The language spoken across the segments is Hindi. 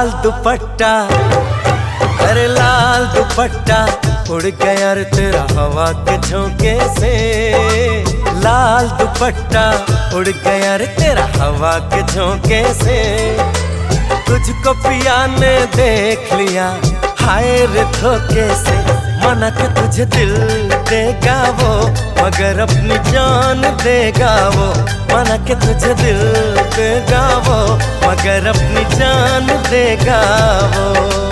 लाल दुपट्टा, अरे लाल दुपट्टा उड़ गया रे तेरा हवा के झोंके से। लाल दुपट्टा उड़ गया रे तेरा हवा के झोंके से। तुझको पिया ने देख लिया हाय रे धोखे से। माना कि तुझे दिल देगा वो मगर अपनी जान देगा वो। माना कि तुझे दिल देगा वो मगर अपनी जान देगा वो।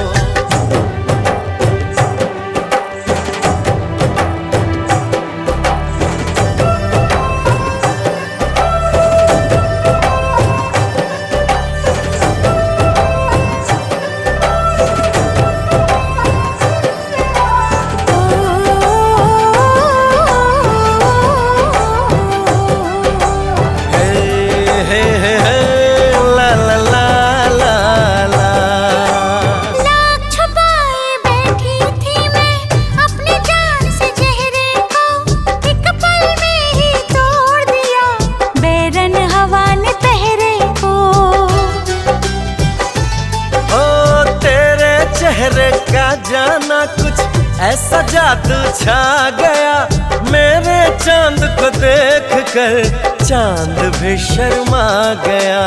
चेहरे का जाना कुछ ऐसा जादू छा गया। मेरे चांद को देख कर चांद भी शर्मा गया।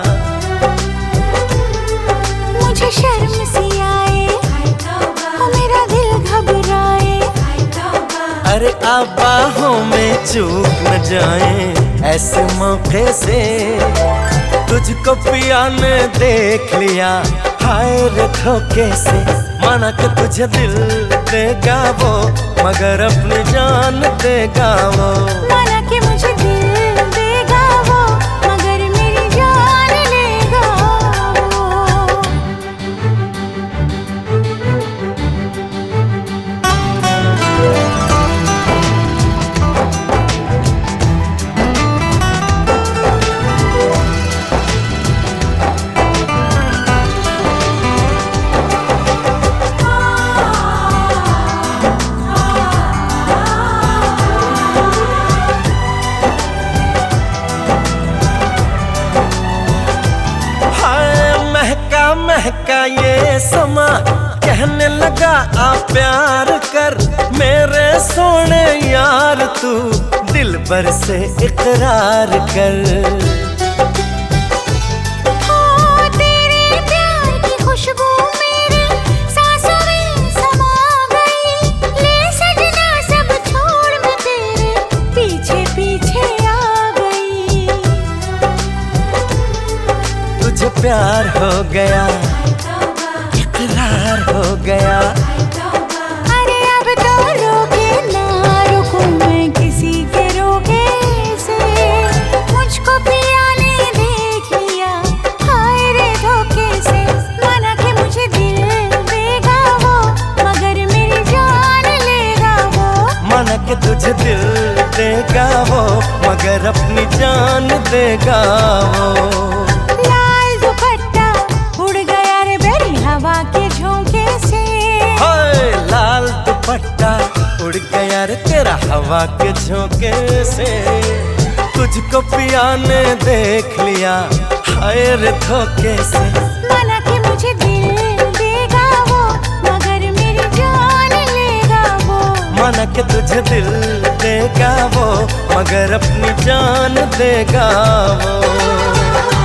मुझे शर्म सी आए और मेरा दिल घबराए। अरे आप बाहों में चूक न जाए ऐसे मौके से। तुझको पिया ने देख लिया हाय रे धोखे से। माना कि तुझे दिल देगा वो मगर अपनी जान देगा वो। माना कि मुझे दिल देगा वो मगर मेरी जान लेगा वो। महका ये समा कहने लगा आ प्यार कर। मेरे सोने यार तू दिल भर से इकरार कर। तेरे प्यार की खुशबू मेरी सांसों में समा गई। ले सजना सब छोड़ मैं तेरे पीछे पीछे आ गई। तुझे प्यार हो गया इकरार हो गया। अरे अब तो रोके ना रुकूं मैं किसी के रोके से। मुझको पिया ने देख लिया हाय रे धोखे से। माना कि मुझे दिल देगा वो मगर मेरी जान लेगा वो। माना कि तुझे दिल देगा वो मगर अपनी जान देगा वो। हवा के झोंके से हाय लाल दुपट्टा उड़ गया रे तेरा हवा के झोंके से। तुझको पिया ने देख लिया हाय रे धोखे से। माना कि मुझे दिल देगा वो मगर मेरी जान लेगा वो। माना कि तुझे दिल देगा वो मगर अपनी जान देगा वो।